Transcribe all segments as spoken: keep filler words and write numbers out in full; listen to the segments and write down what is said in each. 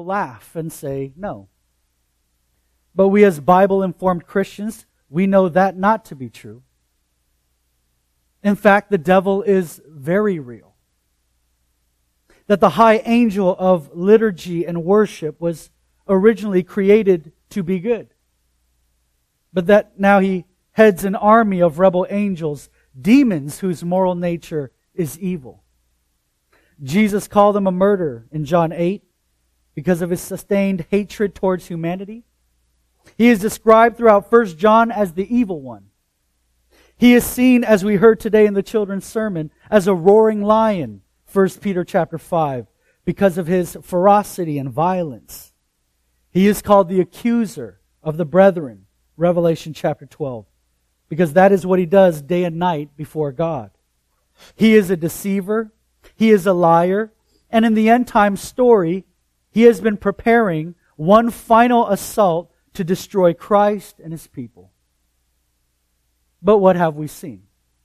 laugh and say no. But we as Bible-informed Christians, we know that not to be true. In fact, the devil is very real. That the high angel of liturgy and worship was originally created to be good. But that now he heads an army of rebel angels, demons whose moral nature is evil. Jesus called him a murderer in John eight because of his sustained hatred towards humanity. He is described throughout First John as the evil one. He is seen, as we heard today in the children's sermon, as a roaring lion, First Peter chapter five, because of his ferocity and violence. He is called the accuser of the brethren, Revelation chapter twelve, because that is what he does day and night before God. He is a deceiver, he is a liar, and in the end time story, he has been preparing one final assault to destroy Christ and his people. But what have we seen?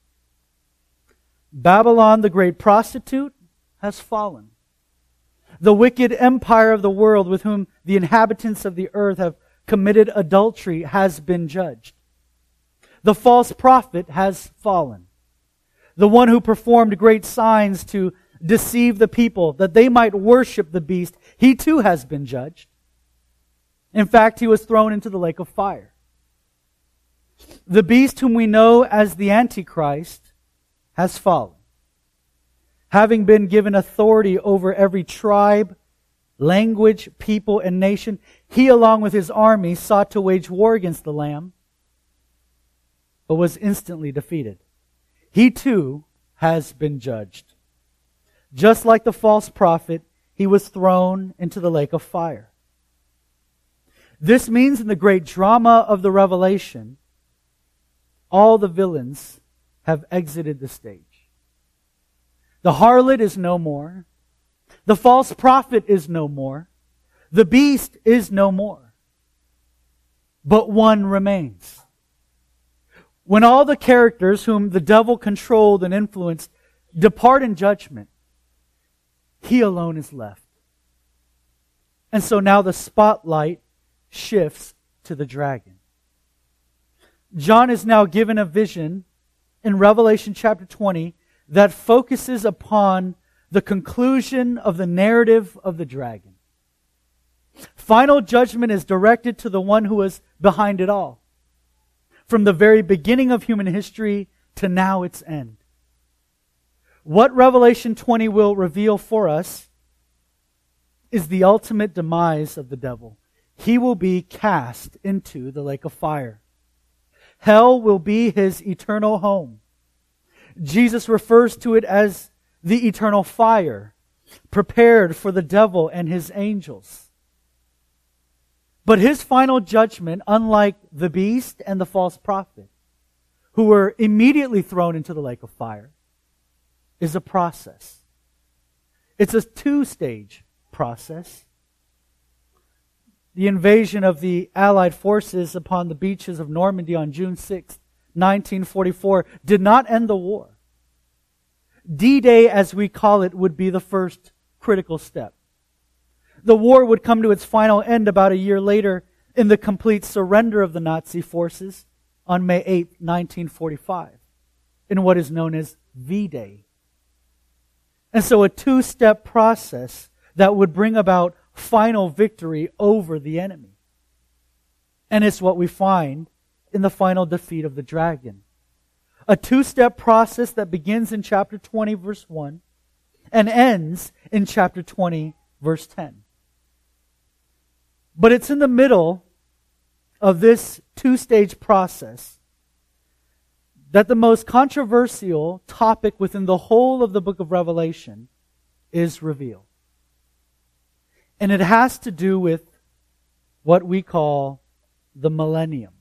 Babylon, the great prostitute, has fallen. The wicked empire of the world with whom the inhabitants of the earth have committed adultery has been judged. The false prophet has fallen. The one who performed great signs to deceive the people that they might worship the beast, he too has been judged. In fact, he was thrown into the lake of fire. The beast whom we know as the Antichrist has fallen. Having been given authority over every tribe, language, people, and nation, he along with his army sought to wage war against the Lamb, but was instantly defeated. He too has been judged. Just like the false prophet, he was thrown into the lake of fire. This means in the great drama of the Revelation, all the villains have exited the stage. The harlot is no more. The false prophet is no more. The beast is no more. But one remains. When all the characters whom the devil controlled and influenced depart in judgment, he alone is left. And so now the spotlight shifts to the dragon. John is now given a vision in Revelation chapter twenty that focuses upon the conclusion of the narrative of the dragon. Final judgment is directed to the one who is behind it all. From the very beginning of human history to now its end. What Revelation twenty will reveal for us is the ultimate demise of the devil. He will be cast into the lake of fire. Hell will be his eternal home. Jesus refers to it as the eternal fire, prepared for the devil and his angels. But his final judgment, unlike the beast and the false prophet, who were immediately thrown into the lake of fire, is a process. It's a two-stage process. The invasion of the Allied forces upon the beaches of Normandy on June sixth, nineteen forty-four, did not end the war. D-Day, as we call it, would be the first critical step. The war would come to its final end about a year later in the complete surrender of the Nazi forces on May eighth, nineteen forty-five, in what is known as V-Day. And so a two-step process that would bring about final victory over the enemy. And it's what we find in the final defeat of the dragon. A two-step process that begins in chapter twenty, verse one, and ends in chapter twenty, verse ten. But it's in the middle of this two-stage process that the most controversial topic within the whole of the book of Revelation is revealed. And it has to do with what we call the millennium.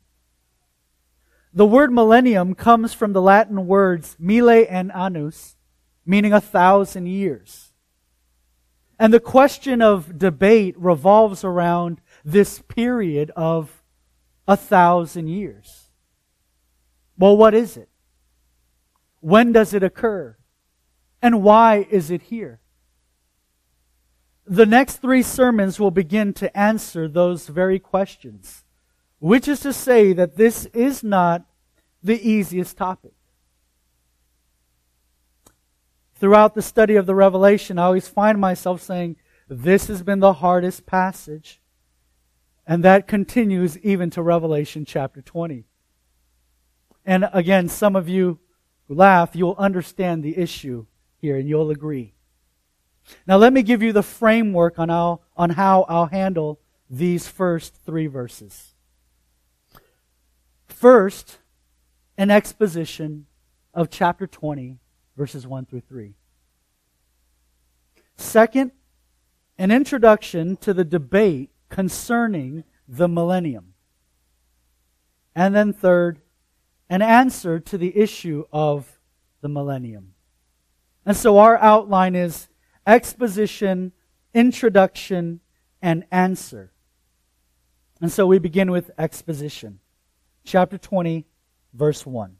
The word millennium comes from the Latin words mille and annus, meaning a thousand years. And the question of debate revolves around this period of a thousand years. Well, what is it? When does it occur? And why is it here? the next three sermons will begin to answer those very questions, which is to say that this is not the easiest topic. Throughout the study of the Revelation, I always find myself saying, this has been the hardest passage. And that continues even to Revelation chapter twenty. And again, some of you who laugh, you'll understand the issue here and you'll agree. Now let me give you the framework on how, on how I'll handle these first three verses. First, an exposition of chapter twenty, verses one through three. Second, an introduction to the debate concerning the millennium. And then third, an answer to the issue of the millennium. And so our outline is exposition, introduction, and answer. And so we begin with exposition. Chapter twenty, verse one.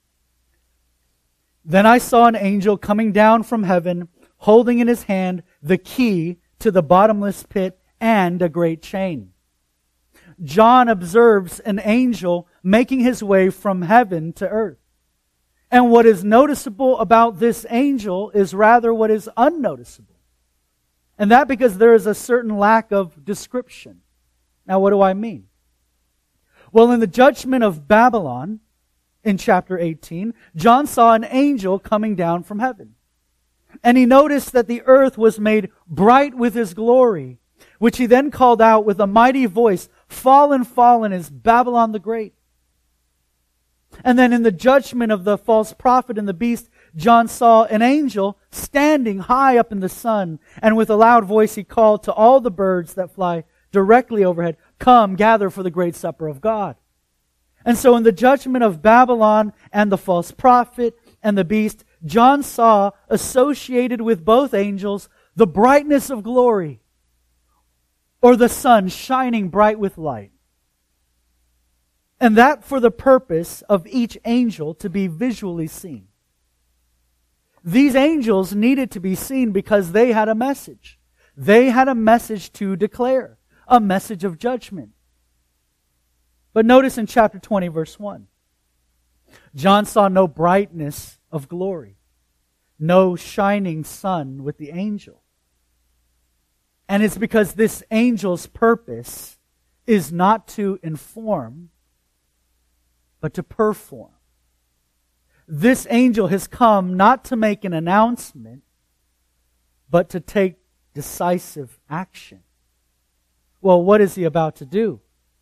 Then I saw an angel coming down from heaven, holding in his hand the key to the bottomless pit and a great chain. John observes an angel making his way from heaven to earth. And what is noticeable about this angel is rather what is unnoticeable. And that because there is a certain lack of description. Now, what do I mean? Well, in the judgment of Babylon, in chapter eighteen, John saw an angel coming down from heaven. And he noticed that the earth was made bright with his glory, which he then called out with a mighty voice, "Fallen, fallen is Babylon the Great." And then in the judgment of the false prophet and the beast, John saw an angel standing high up in the sun, and with a loud voice he called to all the birds that fly directly overhead, "Come, gather for the great supper of God." And so in the judgment of Babylon and the false prophet and the beast, John saw associated with both angels the brightness of glory, or the sun shining bright with light. And that for the purpose of each angel to be visually seen. These angels needed to be seen because they had a message. They had a message to declare, a message of judgment. But notice in chapter twenty, verse one, John saw no brightness of glory, no shining sun with the angel. And it's because this angel's purpose is not to inform, but to perform. This angel has come not to make an announcement, but to take decisive action. Well, what is he about to do?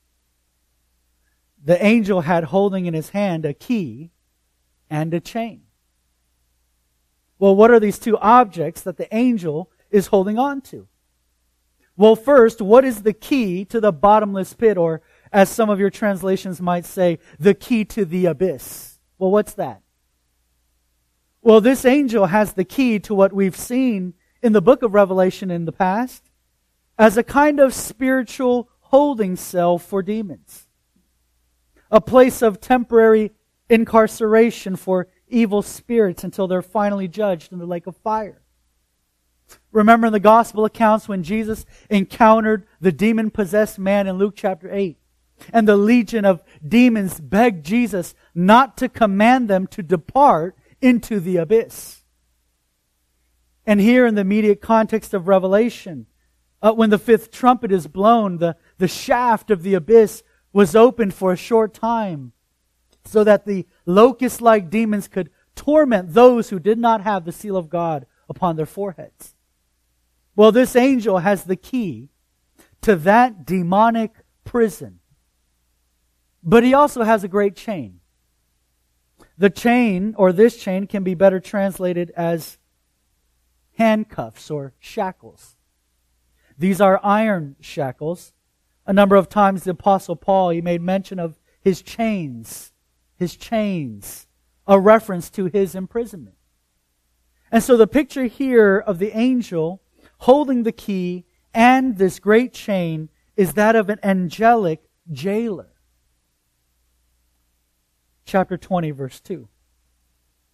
The angel had holding in his hand a key and a chain. Well, what are these two objects that the angel is holding on to? Well, first, what is the key to the bottomless pit, or as some of your translations might say, the key to the abyss? Well, what's that? Well, this angel has the key to what we've seen in the book of Revelation in the past as a kind of spiritual holding cell for demons. A place of temporary incarceration for evil spirits until they're finally judged in the lake of fire. Remember in the gospel accounts when Jesus encountered the demon-possessed man in Luke chapter eight, and the legion of demons begged Jesus not to command them to depart into the abyss. And here in the immediate context of Revelation, uh, when the fifth trumpet is blown, the, the shaft of the abyss was opened for a short time so that the locust-like demons could torment those who did not have the seal of God upon their foreheads. Well, this angel has the key to that demonic prison. But he also has a great chain. The chain, or this chain, can be better translated as handcuffs or shackles. These are iron shackles. A number of times the Apostle Paul, he made mention of his chains, his chains, a reference to his imprisonment. And so the picture here of the angel holding the key and this great chain is that of an angelic jailer. Chapter twenty, verse two.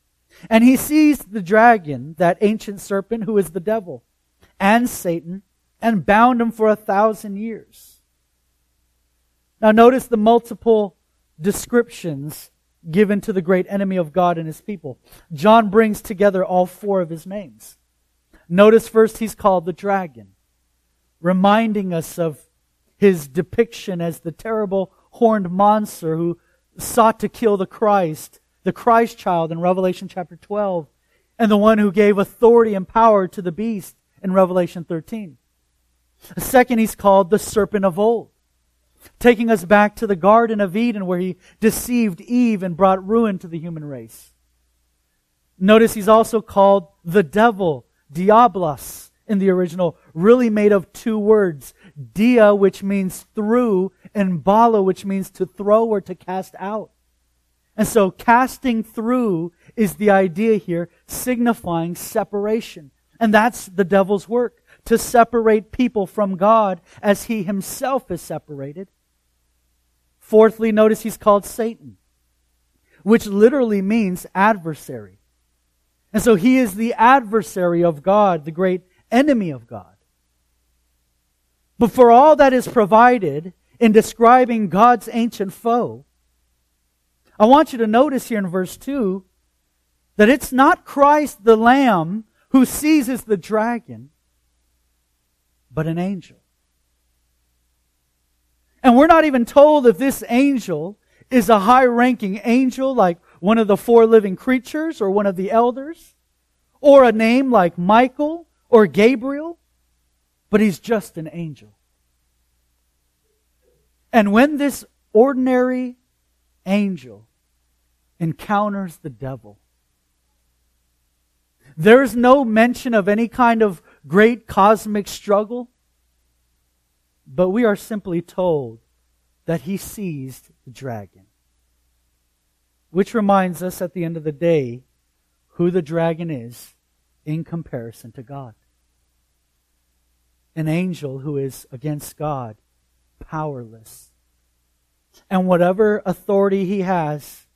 And he sees the dragon, that ancient serpent who is the devil, and Satan, and bound him for a thousand years. Now notice the multiple descriptions given to the great enemy of God and his people. John brings together all four of his names. Notice first he's called the dragon, reminding us of his depiction as the terrible horned monster who sought to kill the Christ, the Christ child in Revelation chapter twelve, and the one who gave authority and power to the beast in Revelation thirteen. Second, he's called the serpent of old, taking us back to the Garden of Eden where he deceived Eve and brought ruin to the human race. Notice he's also called the devil, Diablos, in the original, really made of two words. Dia, which means through, and bala, which means to throw or to cast out. And so casting through is the idea here, signifying separation. And that's the devil's work, to separate people from God as he himself is separated. Fourthly, notice he's called Satan, which literally means adversary. And so he is the adversary of God, the great enemy of God. But for all that is provided in describing God's ancient foe, I want you to notice here in verse two that it's not Christ the Lamb who seizes the dragon, but an angel. And we're not even told if this angel is a high-ranking angel like one of the four living creatures or one of the elders, or a name like Michael or Gabriel, but he's just an angel. And when this ordinary angel encounters the devil, there is no mention of any kind of great cosmic struggle, but we are simply told that he seized the dragon. Which reminds us at the end of the day who the dragon is in comparison to God. An angel who is against God, powerless. And whatever authority he has,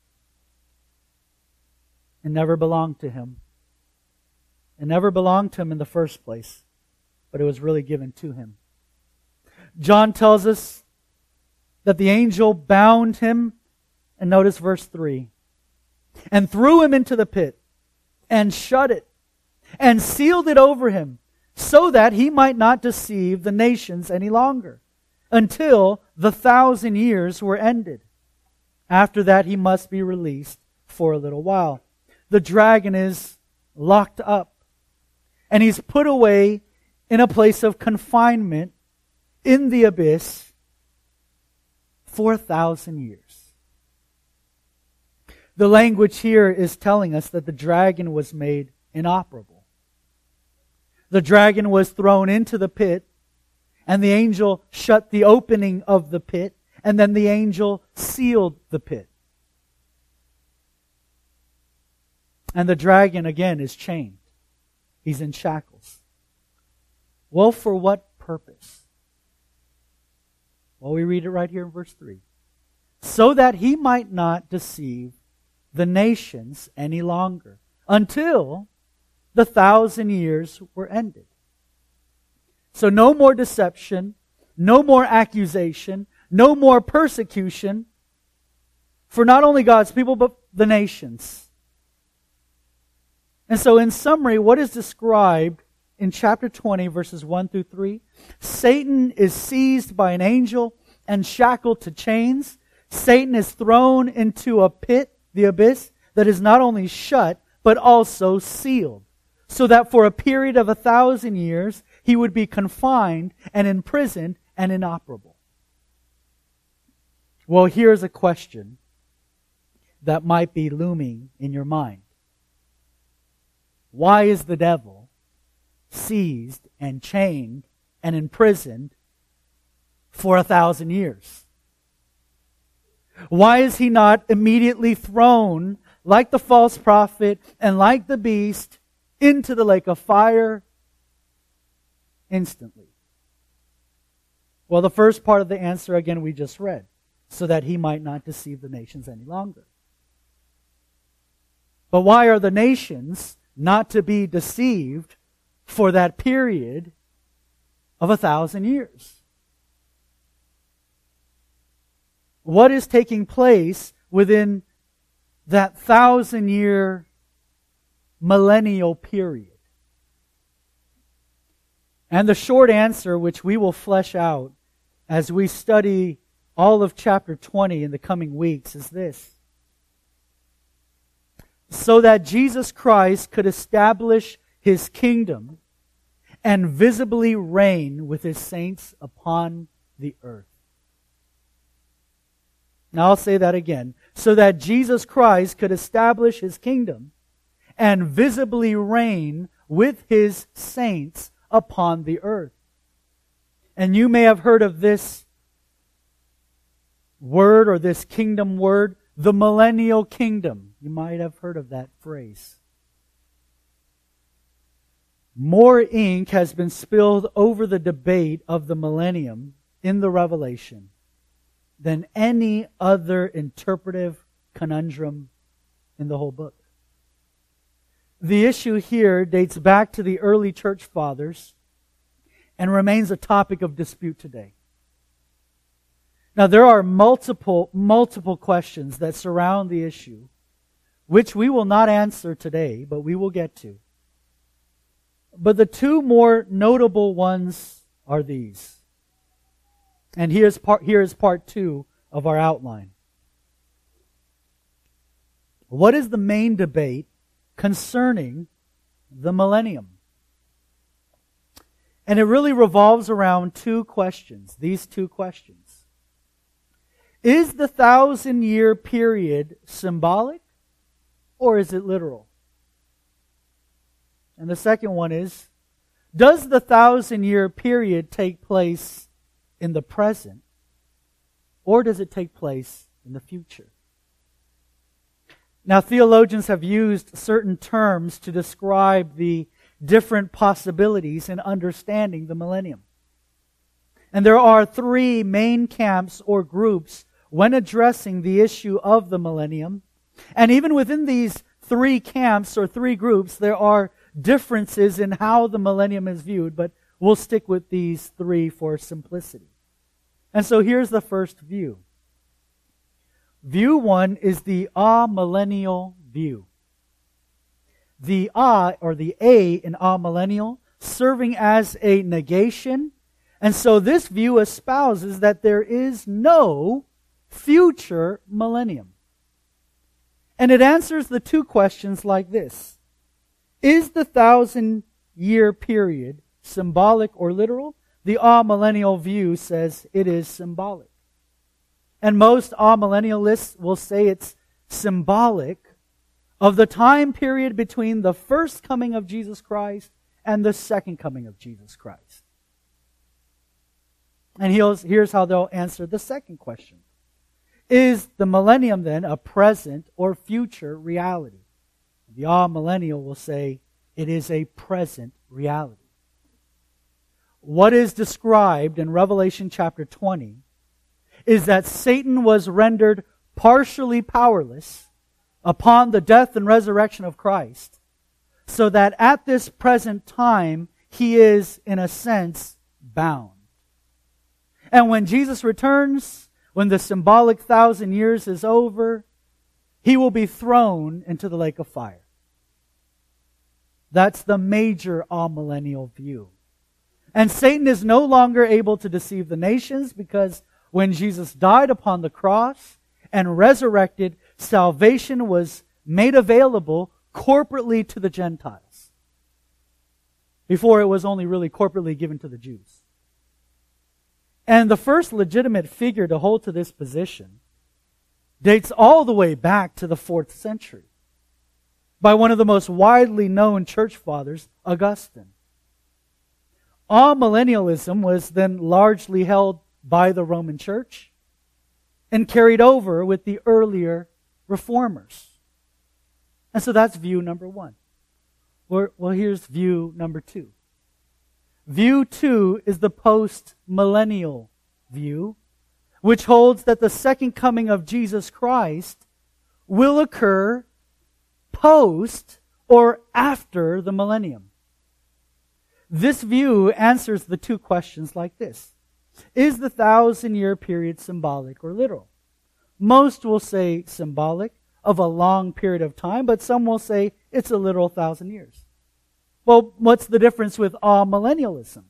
it never belonged to him. It never belonged to him in the first place, but it was really given to him. John tells us that the angel bound him, and notice verse three, and threw him into the pit, and shut it, and sealed it over him, so that he might not deceive the nations any longer, until the thousand years were ended. After that, he must be released for a little while. The dragon is locked up, and he's put away in a place of confinement in the abyss for a thousand years. The language here is telling us that the dragon was made inoperable. The dragon was thrown into the pit, and the angel shut the opening of the pit, and then the angel sealed the pit. And the dragon again is chained. He's in shackles. Well, for what purpose? Well, we read it right here in verse three. So that he might not deceive the nations any longer, until the thousand years were ended. So no more deception, no more accusation, no more persecution for not only God's people, but the nations. And so in summary, what is described in chapter twenty, verses one through three, Satan is seized by an angel and shackled to chains. Satan is thrown into a pit, the abyss, that is not only shut, but also sealed, so that for a period of a thousand years, he would be confined and imprisoned and inoperable. Well, here's a question that might be looming in your mind. Why is the devil seized and chained and imprisoned for a thousand years? Why is he not immediately thrown, like the false prophet and like the beast, into the lake of fire instantly? Well, the first part of the answer, again, we just read, so that he might not deceive the nations any longer. But why are the nations not to be deceived for that period of a thousand years. What is taking place within that thousand-year millennial period? And the short answer, which we will flesh out as we study all of chapter twenty in the coming weeks, is this. So that Jesus Christ could establish His kingdom and visibly reign with His saints upon the earth. Now I'll say that again. So that Jesus Christ could establish His kingdom and visibly reign with His saints upon the earth. And you may have heard of this word or this kingdom word, the millennial kingdom. You might have heard of that phrase. More ink has been spilled over the debate of the millennium in the Revelation than any other interpretive conundrum in the whole book. The issue here dates back to the early church fathers and remains a topic of dispute today. Now, there are multiple, multiple questions that surround the issue, which we will not answer today, but we will get to. But the two more notable ones are these. And here's part, here is part two of our outline. What is the main debate concerning the millennium? And it really revolves around two questions, these two questions. Is the thousand-year period symbolic or is it literal? And the second one is, does the thousand-year period take place in the present or does it take place in the future? Now, theologians have used certain terms to describe the different possibilities in understanding the millennium. And there are three main camps or groups when addressing the issue of the millennium. And even within these three camps or three groups, there are differences in how the millennium is viewed, but we'll stick with these three for simplicity. And so here's the first view. View one is the amillennial view. The A, or the A in amillennial, serving as a negation. And so this view espouses that there is no future millennium. And it answers the two questions like this. Is the thousand-year period symbolic or literal? The amillennial view says it is symbolic. And most amillennialists will say it's symbolic of the time period between the first coming of Jesus Christ and the second coming of Jesus Christ. And here's how they'll answer the second question. Is the millennium then a present or future reality? The amillennial will say it is a present reality. What is described in Revelation chapter twenty is that Satan was rendered partially powerless upon the death and resurrection of Christ, so that at this present time he is, in a sense, bound. And when Jesus returns, when the symbolic thousand years is over, he will be thrown into the lake of fire. That's the major amillennial view. And Satan is no longer able to deceive the nations because when Jesus died upon the cross and resurrected, salvation was made available corporately to the Gentiles. Before it was only really corporately given to the Jews. And the first legitimate figure to hold to this position dates all the way back to the fourth century by one of the most widely known church fathers, Augustine. Amillennialism was then largely held by the Roman Church and carried over with the earlier reformers. And so that's view number one. Well, here's view number two. View two is the post-millennial view, which holds that the second coming of Jesus Christ will occur post or after the millennium. this view answers the two questions like this. Is the thousand-year period symbolic or literal? Most will say symbolic of a long period of time, but some will say it's a literal thousand years. Well, what's the difference with amillennialism?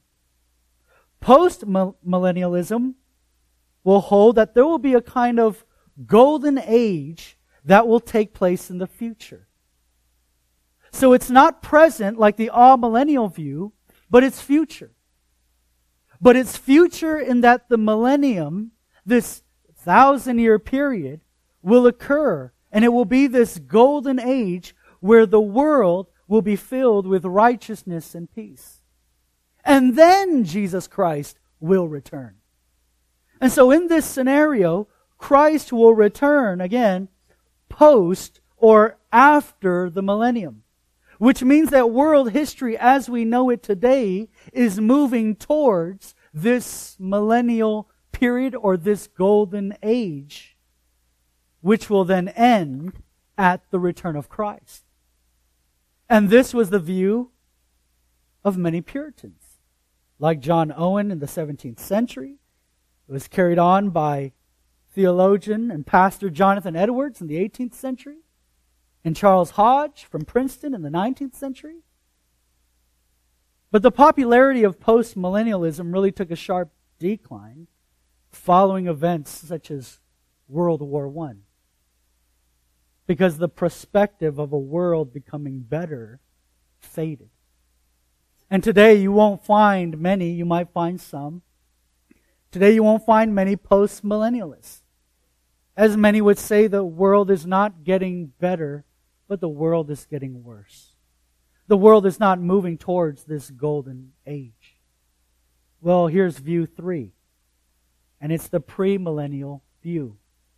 Post-millennialism will hold that there will be a kind of golden age that will take place in the future. So it's not present like the amillennial view, but it's future. But it's future in that the millennium, this thousand-year period, will occur, and it will be this golden age where the world will be filled with righteousness and peace. And then Jesus Christ will return. And so in this scenario, Christ will return again post or after the millennium, which means that world history as we know it today is moving towards this millennial period or this golden age, which will then end at the return of Christ. And this was the view of many Puritans, like John Owen in the seventeenth century. It was carried on by theologian and pastor Jonathan Edwards in the eighteenth century, and Charles Hodge from Princeton in the nineteenth century. But the popularity of post-millennialism really took a sharp decline following events such as World War One, because the perspective of a world becoming better faded. And today you won't find many, you might find some. Today you won't find many post-millennialists. As many would say, the world is not getting better, but the world is getting worse. The world is not moving towards this golden age. Well, here's view three, and it's the premillennial view.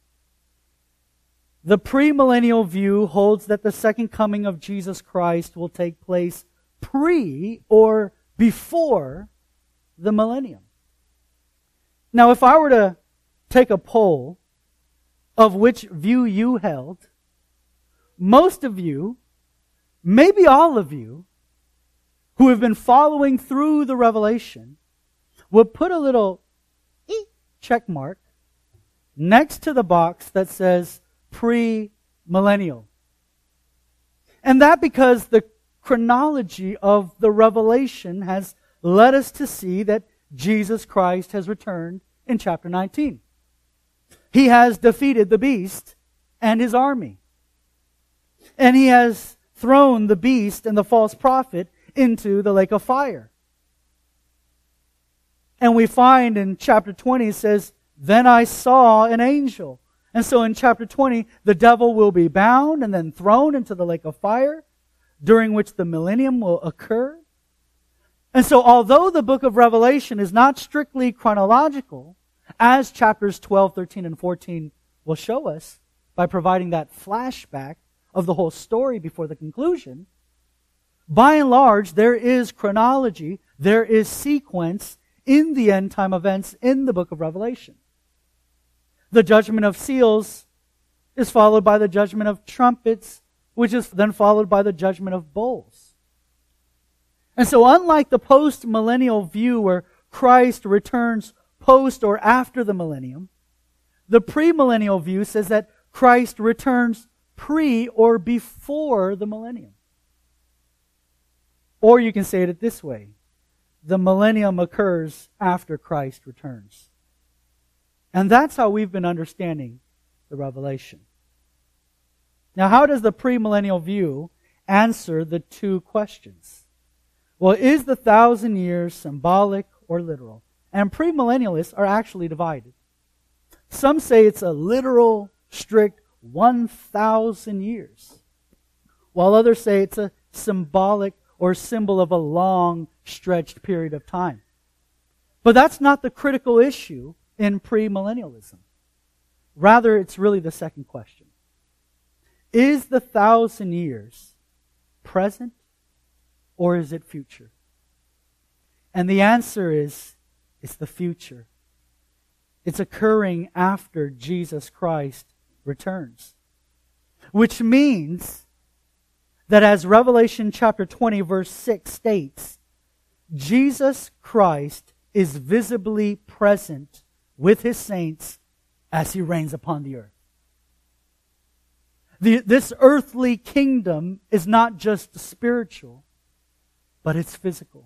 The premillennial view holds that the second coming of Jesus Christ will take place pre or before the millennium. Now, if I were to take a poll of which view you held, most of you, maybe all of you, who have been following through the revelation, would put a little check mark next to the box that says pre-millennial. And that because the chronology of the revelation has led us to see that Jesus Christ has returned in chapter nineteen. He has defeated the beast and his army. And he has thrown the beast and the false prophet into the lake of fire. And we find in chapter twenty, it says, "Then I saw an angel." And so in chapter twenty, the devil will be bound and then thrown into the lake of fire, during which the millennium will occur. And so although the book of Revelation is not strictly chronological, as chapters twelve, thirteen, and fourteen will show us by providing that flashback of the whole story before the conclusion, by and large, there is chronology, there is sequence in the end time events in the book of Revelation. The judgment of seals is followed by the judgment of trumpets, which is then followed by the judgment of bowls. And so unlike the post-millennial view where Christ returns post or after the millennium, the premillennial view says that Christ returns pre or before the millennium. Or you can say it this way: the millennium occurs after Christ returns. And that's how we've been understanding the revelation. Now, how does the premillennial view answer the two questions? Well, is the thousand years symbolic or literal? And premillennialists are actually divided. Some say it's a literal, strict one thousand years, while others say it's a symbolic or symbol of a long, stretched period of time. But that's not the critical issue in premillennialism. Rather, it's really the second question. Is the thousand years present or is it future? And the answer is, it's the future. It's occurring after Jesus Christ returns. Which means that as Revelation chapter twenty verse six states, Jesus Christ is visibly present with his saints as he reigns upon the earth. The, this earthly kingdom is not just spiritual, but it's physical.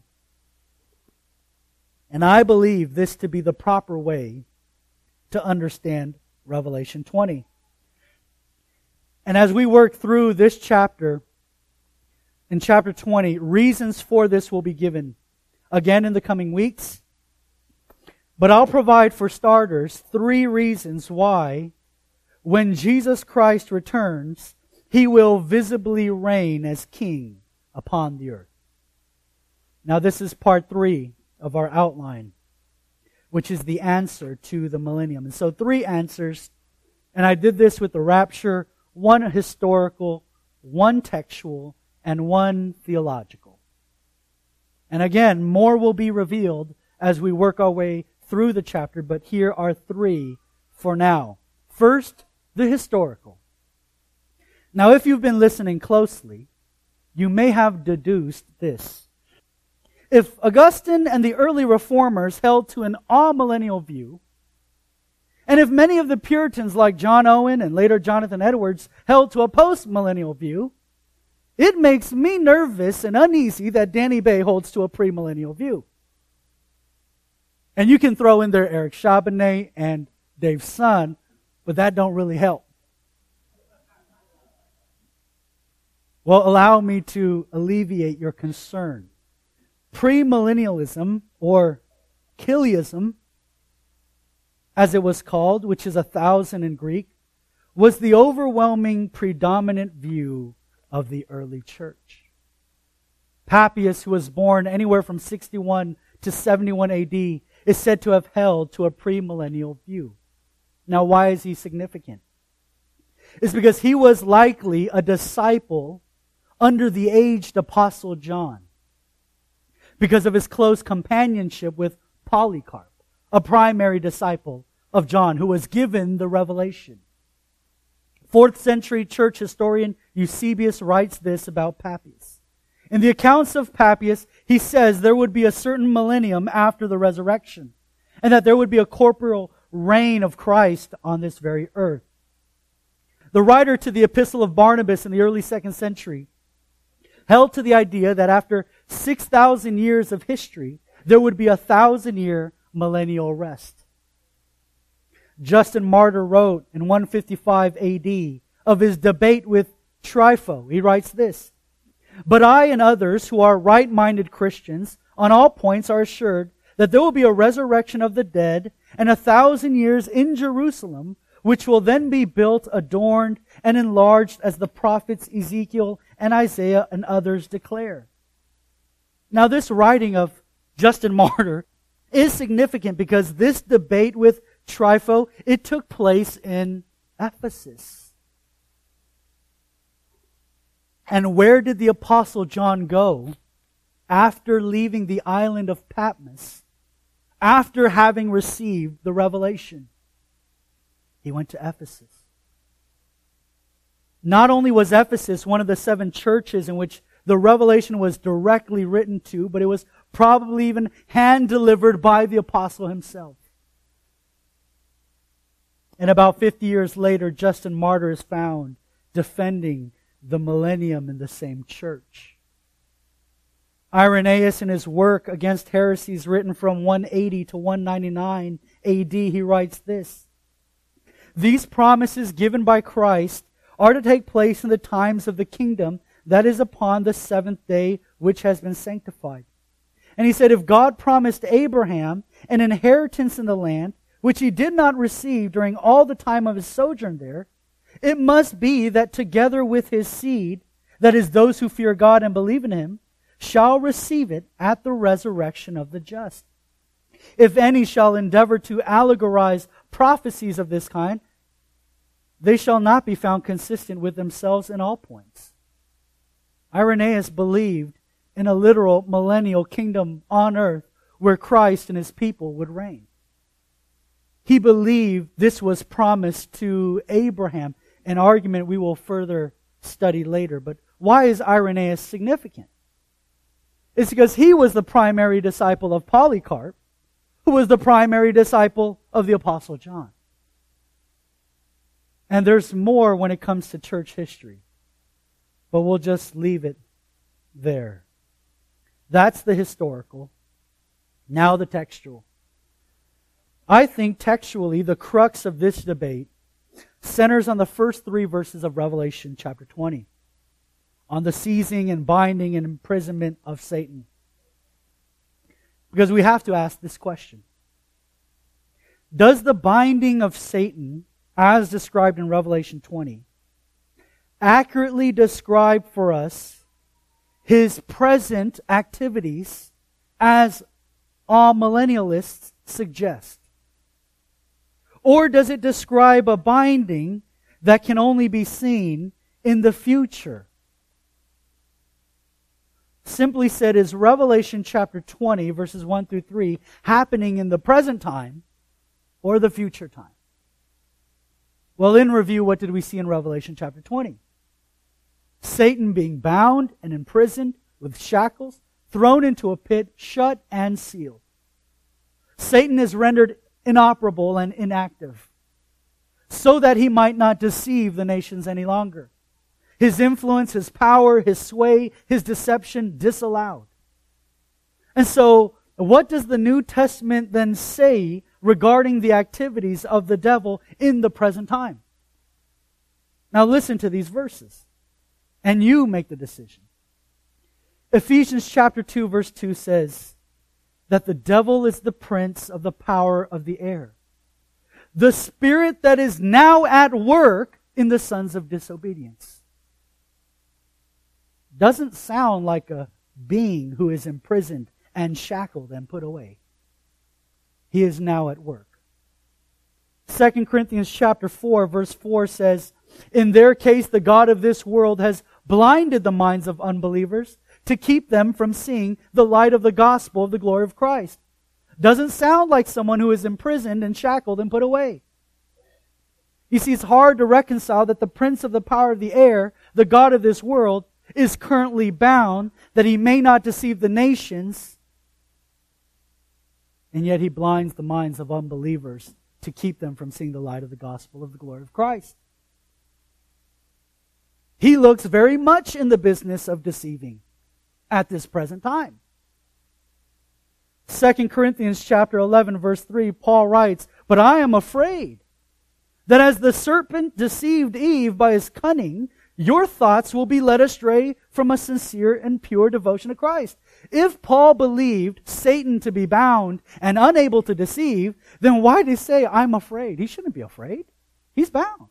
And I believe this to be the proper way to understand Revelation twenty. And as we work through this chapter, in chapter twenty, reasons for this will be given again in the coming weeks. But I'll provide for starters three reasons why, when Jesus Christ returns, he will visibly reign as king upon the earth. Now this is part three of our outline, which is the answer to the millennium. And so three answers, and I did this with the rapture, one historical, one textual, and one theological. And again, more will be revealed as we work our way through the chapter, but here are three for now. First, the historical. Now, if you've been listening closely, you may have deduced this. If Augustine and the early reformers held to an amillennial view, and if many of the Puritans like John Owen and later Jonathan Edwards held to a postmillennial view, it makes me nervous and uneasy that Danny Bay holds to a premillennial view. And you can throw in there Eric Chabonet and Dave Sun, but that don't really help. Well, allow me to alleviate your concern. Premillennialism, or Chiliasm, as it was called, which is a thousand in Greek, was the overwhelming predominant view of the early church. Papias, who was born anywhere from sixty-one to seventy-one A D, is said to have held to a premillennial view. Now, why is he significant? It's because he was likely a disciple under the aged Apostle John, because of his close companionship with Polycarp, a primary disciple of John, who was given the revelation. Fourth century church historian Eusebius writes this about Papias. In the accounts of Papias, he says there would be a certain millennium after the resurrection, and that there would be a corporeal reign of Christ on this very earth. The writer to the Epistle of Barnabas in the early second century held to the idea that after six thousand years of history, there would be a thousand-year millennial rest. Justin Martyr wrote in one fifty-five A D of his debate with Trypho. He writes this: "But I and others who are right-minded Christians on all points are assured that there will be a resurrection of the dead and a thousand years in Jerusalem, which will then be built, adorned, and enlarged as the prophets Ezekiel and Isaiah and others declare." Now this writing of Justin Martyr is significant because this debate with Trypho, it took place in Ephesus. And where did the Apostle John go after leaving the island of Patmos, after having received the revelation? He went to Ephesus. Not only was Ephesus one of the seven churches in which the revelation was directly written to, but it was probably even hand-delivered by the apostle himself. And about fifty years later, Justin Martyr is found defending the millennium in the same church. Irenaeus, in his work against heresies written from one eighty to one ninety-nine A D, he writes this: "These promises given by Christ are to take place in the times of the kingdom that is upon the seventh day, which has been sanctified." And he said, if God promised Abraham an inheritance in the land, which he did not receive during all the time of his sojourn there, it must be that together with his seed, that is, those who fear God and believe in him, shall receive it at the resurrection of the just. If any shall endeavor to allegorize prophecies of this kind, they shall not be found consistent with themselves in all points. Irenaeus believed in a literal millennial kingdom on earth where Christ and his people would reign. He believed this was promised to Abraham, an argument we will further study later. But why is Irenaeus significant? is because he was the primary disciple of Polycarp, who was the primary disciple of the Apostle John. And there's more when it comes to church history. But we'll just leave it there. That's the historical. Now the textual. I think textually the crux of this debate centers on the first three verses of Revelation chapter twenty. On the seizing and binding and imprisonment of Satan. Because we have to ask this question. Does the binding of Satan, as described in Revelation twenty, accurately describe for us his present activities as all millennialists suggest? Or does it describe a binding that can only be seen in the future? Simply said, is Revelation chapter twenty, verses one through three, happening in the present time or the future time? Well, in review, what did we see in Revelation chapter twenty? Satan being bound and imprisoned with shackles, thrown into a pit, shut and sealed. Satan is rendered inoperable and inactive, so that he might not deceive the nations any longer. His influence, his power, his sway, his deception disallowed. And so, what does the New Testament then say regarding the activities of the devil in the present time? Now listen to these verses, and you make the decision. Ephesians chapter two, verse two says that the devil is the prince of the power of the air, the spirit that is now at work in the sons of disobedience. Doesn't sound like a being who is imprisoned and shackled and put away. He is now at work. Second Corinthians chapter four, verse four says, in their case, the God of this world has blinded the minds of unbelievers to keep them from seeing the light of the gospel of the glory of Christ. Doesn't sound like someone who is imprisoned and shackled and put away. You see, it's hard to reconcile that the prince of the power of the air, the God of this world, is currently bound, that he may not deceive the nations, and yet he blinds the minds of unbelievers to keep them from seeing the light of the gospel of the glory of Christ. He looks very much in the business of deceiving at this present time. Second Corinthians chapter eleven, verse three, Paul writes, but I am afraid that as the serpent deceived Eve by his cunning, your thoughts will be led astray from a sincere and pure devotion to Christ. If Paul believed Satan to be bound and unable to deceive, then why did he say, I'm afraid? He shouldn't be afraid. He's bound.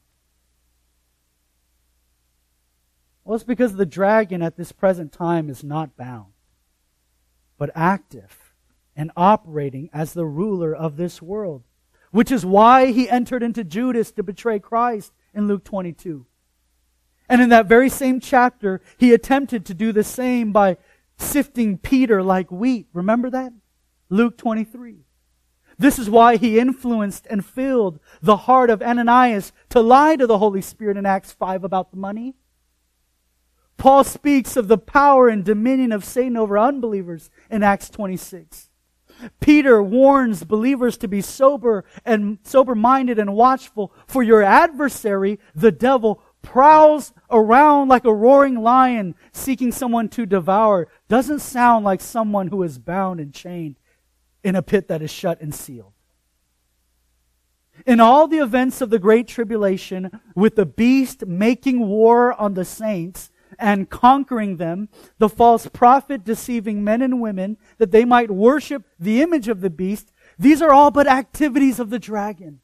Well, it's because the dragon at this present time is not bound, but active and operating as the ruler of this world, which is why he entered into Judas to betray Christ in Luke twenty-two. And in that very same chapter, he attempted to do the same by sifting Peter like wheat. Remember that? Luke twenty-three. This is why he influenced and filled the heart of Ananias to lie to the Holy Spirit in Acts five about the money. Paul speaks of the power and dominion of Satan over unbelievers in Acts twenty-six. Peter warns believers to be sober and sober-minded and watchful, for your adversary, the devil, prowls around like a roaring lion seeking someone to devour. Doesn't sound like someone who is bound and chained in a pit that is shut and sealed. In all the events of the Great Tribulation, with the beast making war on the saints and conquering them, the false prophet deceiving men and women that they might worship the image of the beast, these are all but activities of the dragon.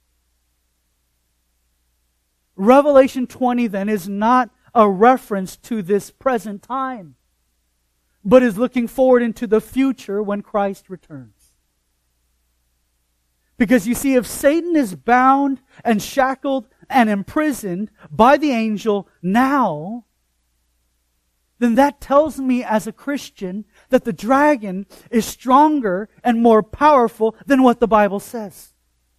Revelation twenty then is not a reference to this present time, but is looking forward into the future when Christ returns. Because you see, if Satan is bound and shackled and imprisoned by the angel now, then that tells me as a Christian that the dragon is stronger and more powerful than what the Bible says.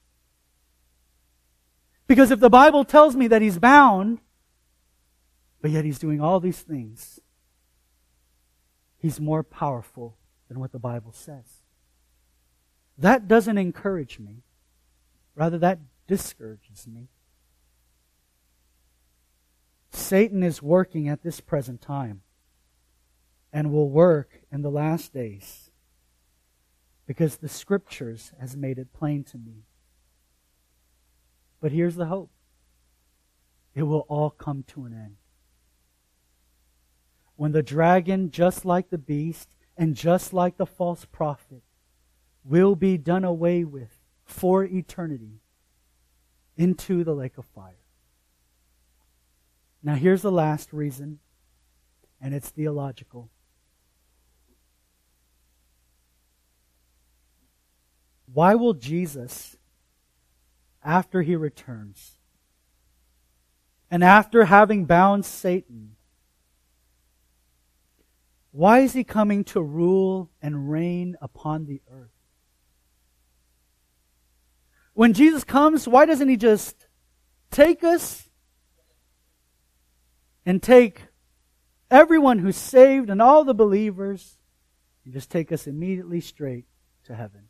Because if the Bible tells me that he's bound, but yet he's doing all these things, he's more powerful than what the Bible says. That doesn't encourage me. Rather, that discourages me. Satan is working at this present time and will work in the last days because the Scriptures has made it plain to me. But here's the hope. It will all come to an end. When the dragon, just like the beast and just like the false prophet, will be done away with for eternity into the lake of fire. Now here's the last reason, and it's theological. Why will Jesus, after he returns, and after having bound Satan, why is he coming to rule and reign upon the earth? When Jesus comes, why doesn't he just take us and take everyone who's saved and all the believers and just take us immediately straight to heaven?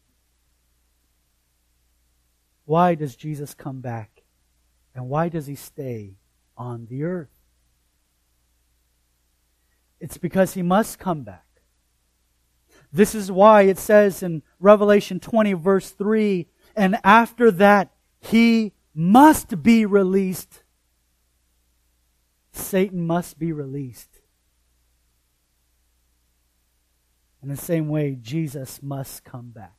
Why does Jesus come back? And why does he stay on the earth? It's because he must come back. This is why it says in Revelation twenty, verse three, and after that he must be released. Satan must be released. In the same way, Jesus must come back.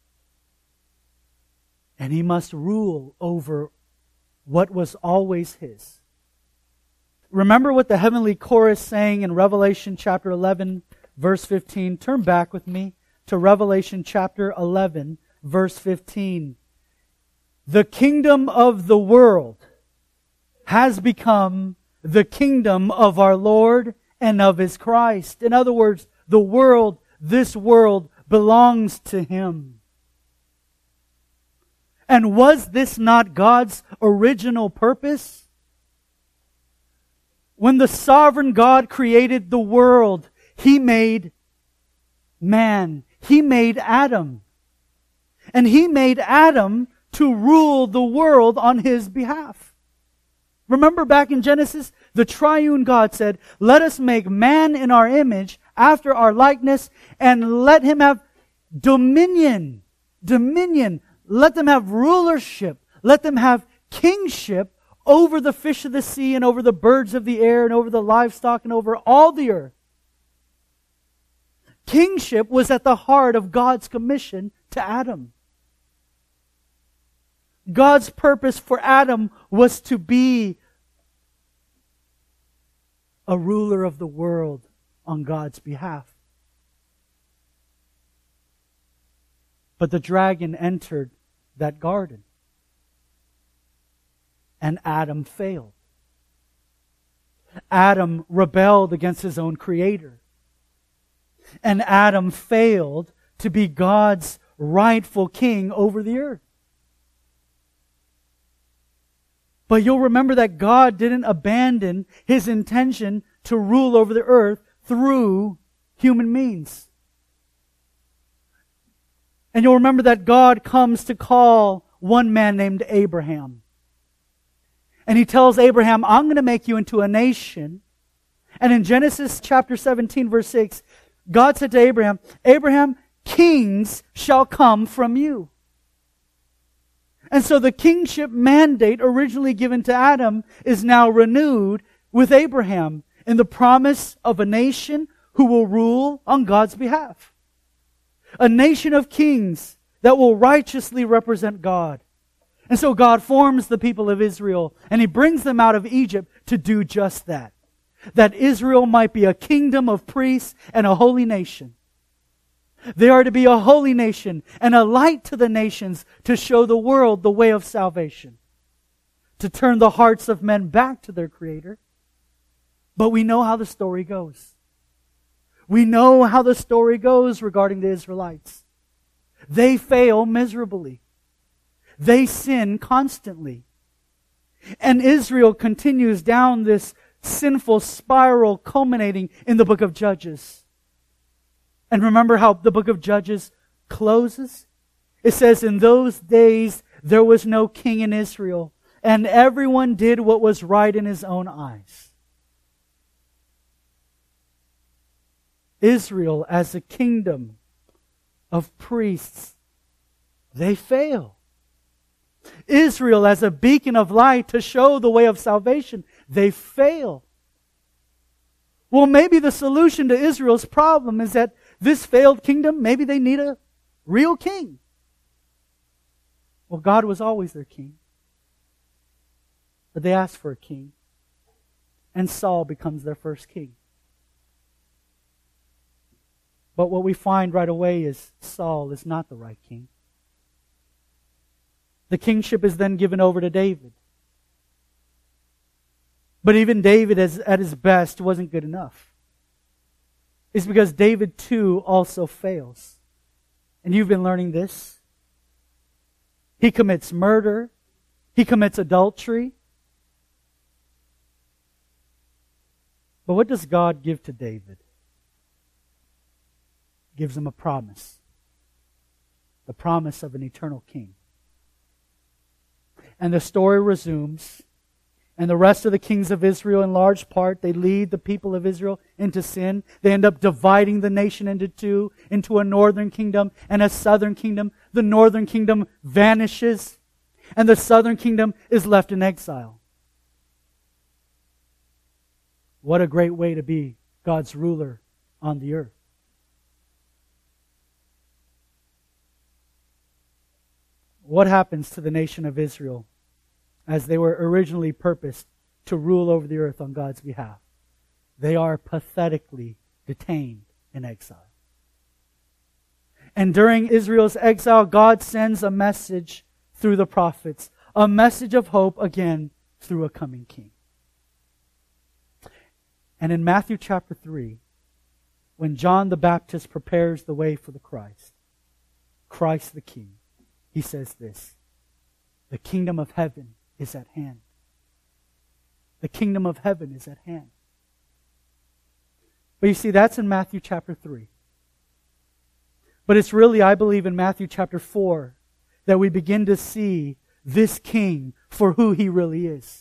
And he must rule over what was always his. Remember what the heavenly chorus sang in Revelation chapter eleven, verse fifteen. Turn back with me to Revelation chapter eleven, verse fifteen. The kingdom of the world has become the kingdom of our Lord and of His Christ. In other words, the world, this world, belongs to Him. And was this not God's original purpose? When the sovereign God created the world, He made man. He made Adam. And He made Adam to rule the world on His behalf. Remember back in Genesis, the triune God said, let us make man in our image, after our likeness, and let him have dominion. Dominion. Let them have rulership. Let them have kingship over the fish of the sea and over the birds of the air and over the livestock and over all the earth. Kingship was at the heart of God's commission to Adam. God's purpose for Adam was to be a ruler of the world on God's behalf. But the dragon entered that garden, and Adam failed. Adam rebelled against his own Creator. And Adam failed to be God's rightful king over the earth. But you'll remember that God didn't abandon His intention to rule over the earth through human means. And you'll remember that God comes to call one man named Abraham. And He tells Abraham, I'm going to make you into a nation. And in Genesis chapter seventeen, verse six, God said to Abraham, Abraham, kings shall come from you. And so the kingship mandate originally given to Adam is now renewed with Abraham in the promise of a nation who will rule on God's behalf. A nation of kings that will righteously represent God. And so God forms the people of Israel and He brings them out of Egypt to do just that. That Israel might be a kingdom of priests and a holy nation. They are to be a holy nation and a light to the nations to show the world the way of salvation. To turn the hearts of men back to their Creator. But we know how the story goes. We know how the story goes regarding the Israelites. They fail miserably. They sin constantly. And Israel continues down this sinful spiral culminating in the book of Judges. And remember how the book of Judges closes? It says, in those days there was no king in Israel, and everyone did what was right in his own eyes. Israel as a kingdom of priests, they fail. Israel as a beacon of light to show the way of salvation, they fail. Well, maybe the solution to Israel's problem is that this failed kingdom, maybe they need a real king. Well, God was always their king. But they asked for a king. And Saul becomes their first king. But what we find right away is Saul is not the right king. The kingship is then given over to David. But even David, as, at his best, wasn't good enough. It's because David too also fails. And you've been learning this. He commits murder. He commits adultery. But what does God give to David? He gives him a promise. The promise of an eternal king. And the story resumes. And the rest of the kings of Israel, in large part, they lead the people of Israel into sin. They end up dividing the nation into two, into a northern kingdom and a southern kingdom. The northern kingdom vanishes, and the southern kingdom is left in exile. What a great way to be God's ruler on the earth. What happens to the nation of Israel as they were originally purposed to rule over the earth on God's behalf? They are pathetically detained in exile. And during Israel's exile, God sends a message through the prophets, a message of hope again through a coming king. And in Matthew chapter three, when John the Baptist prepares the way for the Christ, Christ the King, he says this: the kingdom of heaven is at hand. The kingdom of heaven is at hand. But you see, that's in Matthew chapter three. But it's really, I believe, in Matthew chapter four that we begin to see this king for who he really is.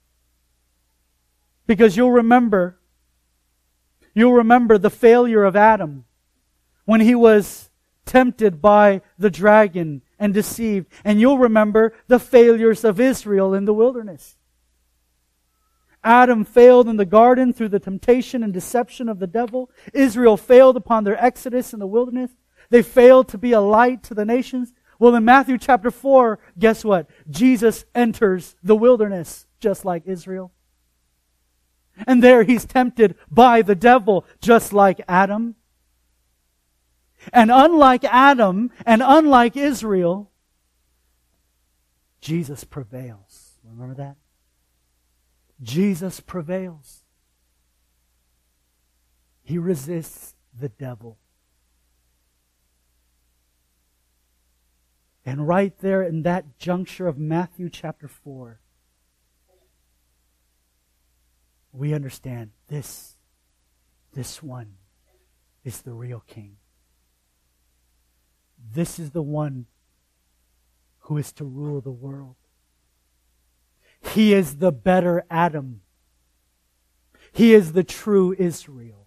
Because you'll remember, you'll remember the failure of Adam when he was tempted by the dragon and deceived. And you'll remember the failures of Israel in the wilderness. Adam failed in the garden through the temptation and deception of the devil. Israel failed upon their exodus in the wilderness. They failed to be a light to the nations. Well, in Matthew chapter four, guess what? Jesus enters the wilderness just like Israel. And there he's tempted by the devil just like Adam. And unlike Adam and unlike Israel, Jesus prevails. Remember that? Jesus prevails. He resists the devil. And right there in that juncture of Matthew chapter four, we understand this, this one is the real king. This is the one who is to rule the world. He is the better Adam. He is the true Israel.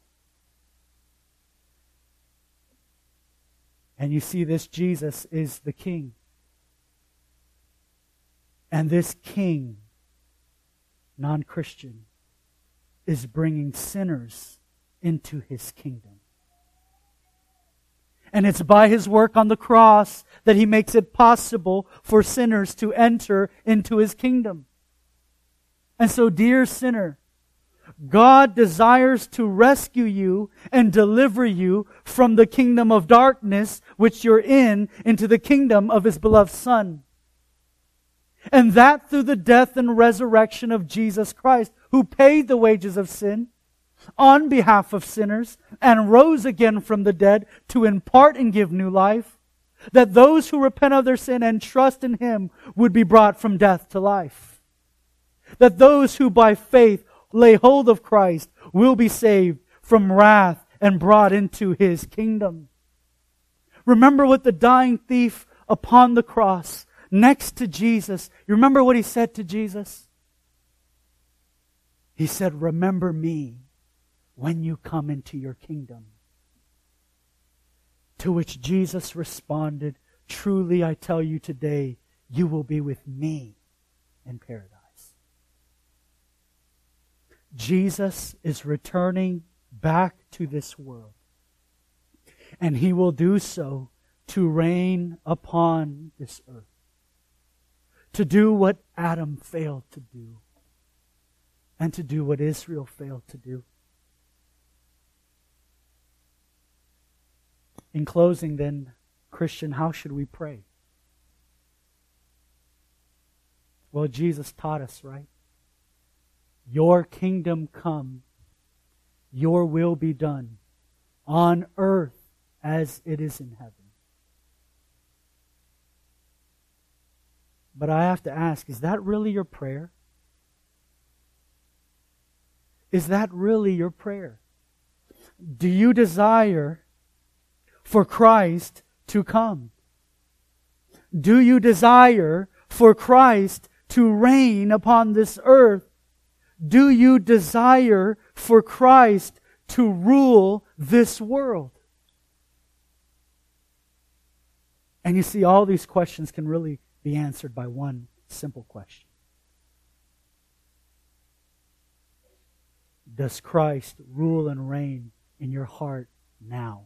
And you see, this Jesus is the king. And this king, non-Christian, is bringing sinners into his kingdom. And it's by his work on the cross that he makes it possible for sinners to enter into his kingdom. And so, dear sinner, God desires to rescue you and deliver you from the kingdom of darkness which you're in into the kingdom of his beloved Son. And that through the death and resurrection of Jesus Christ, who paid the wages of sin on behalf of sinners and rose again from the dead to impart and give new life, that those who repent of their sin and trust in him would be brought from death to life. That those who by faith lay hold of Christ will be saved from wrath and brought into His kingdom. Remember what the dying thief upon the cross, next to Jesus, you remember what he said to Jesus? He said, "Remember me when you come into your kingdom." To which Jesus responded, "Truly I tell you today, you will be with me in paradise." Jesus is returning back to this world. And He will do so to reign upon this earth. To do what Adam failed to do. And to do what Israel failed to do. In closing then, Christian, how should we pray? Well, Jesus taught us, right? Your kingdom come, your will be done, on earth as it is in heaven. But I have to ask, is that really your prayer? Is that really your prayer? Do you desire for Christ to come? Do you desire for Christ to reign upon this earth? Do you desire for Christ to rule this world? And you see, all these questions can really be answered by one simple question. Does Christ rule and reign in your heart now?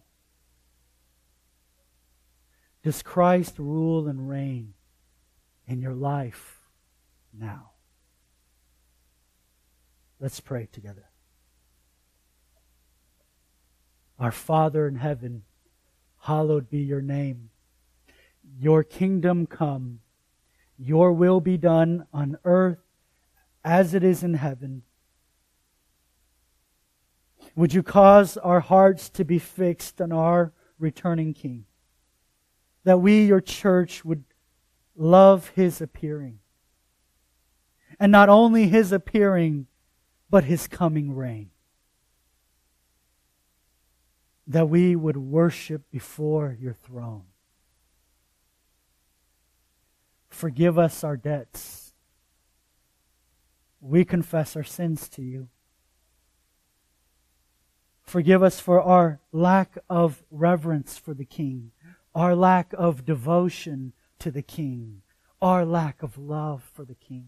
Does Christ rule and reign in your life now? Let's pray together. Our Father in heaven, hallowed be your name. Your kingdom come. Your will be done on earth as it is in heaven. Would you cause our hearts to be fixed on our returning King? That we, your church, would love His appearing. And not only His appearing, but His coming reign. That we would worship before your throne. Forgive us our debts. We confess our sins to you. Forgive us for our lack of reverence for the King, our lack of devotion to the King, our lack of love for the King.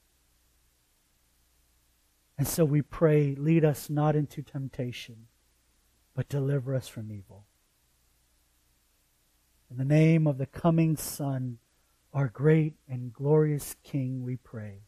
And so we pray, lead us not into temptation, but deliver us from evil. In the name of the coming Son, our great and glorious King, we pray.